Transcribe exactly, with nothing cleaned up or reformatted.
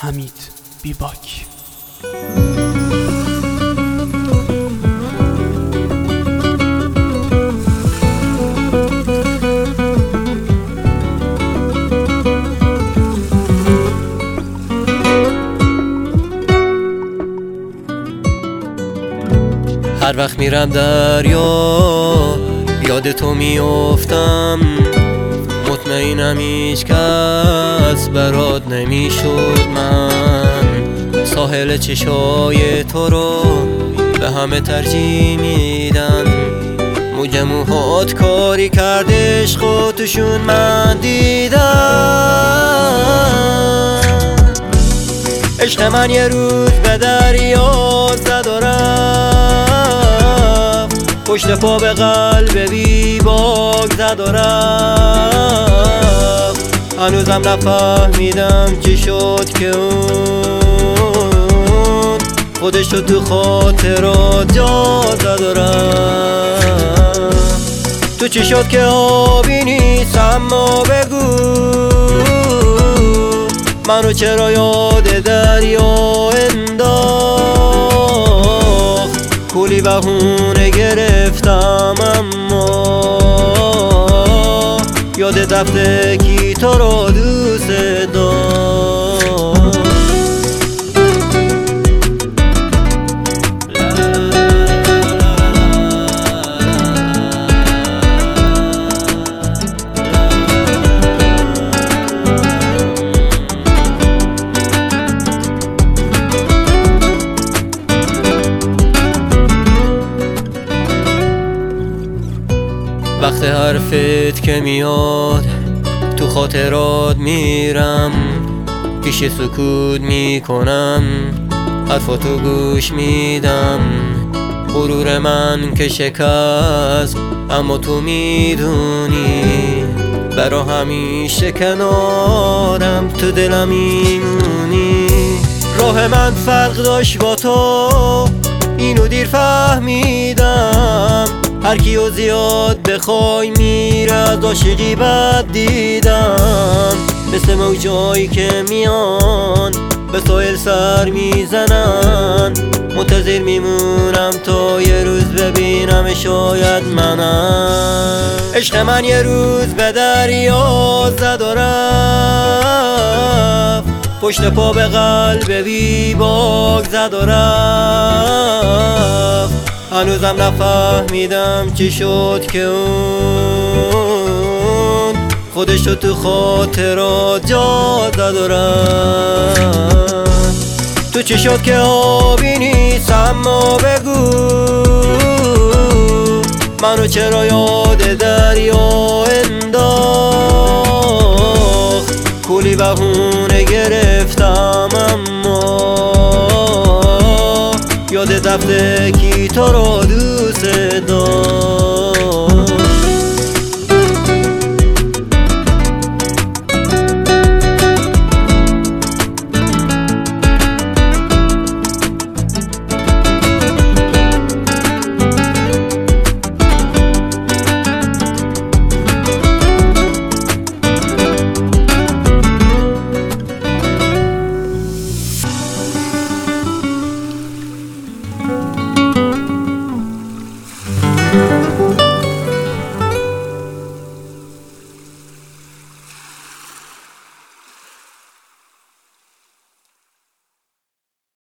حمید بیباک. هر وقت میرم دریا یاد تو میافتم، مطمئنم هیچ کس برات نمیشد. من ساحل چشای تو رو به همه ترجیح میدم. موج موهات کاری کردش خودشون من دیدم. عشق من یه روز به دریا زد و رفت، پشت پا به قلب بی باک زد و رفت. هنوزم نفهمیدم چی شد که اون خودشو تو خاطرات جا زد و رفت. تو چی شد که آبی نیست اما بگو منو چرا یاد دریا انداخت. کولی بهونه گرفتم اما یاد دفته کی تو رو دوست داشت. وقت حرفت که میاد تو خاطرات میرم، پیش سکوت میکنم حرفاتو گوش میدم. غرور من که شکست اما تو میدونی، برا همیشه کنارم تو دلم میمونی. راه من فرق داشت با تو اینو دیر فهمیدم. هر کیو زیاد بخوای میره از عاشقی بد دیدم. مثل موجایی که میان به ساحل سر میزنن، منتظر میمونم تا یه روز ببینم شاید منم. عشق من یه روز به دریا زد و رفت، پشت پا به قلب بی باک زد و رفت. هنوزم نفهمیدم چی شد که اون خودشو تو خاطرات جا زد و رفت. تو چی شد که آبی نیست اما بگو منو چرا یاد دریا انداخت. کولی بهونه گرفتم اما یاد دفته کی تو رو دوست داشت.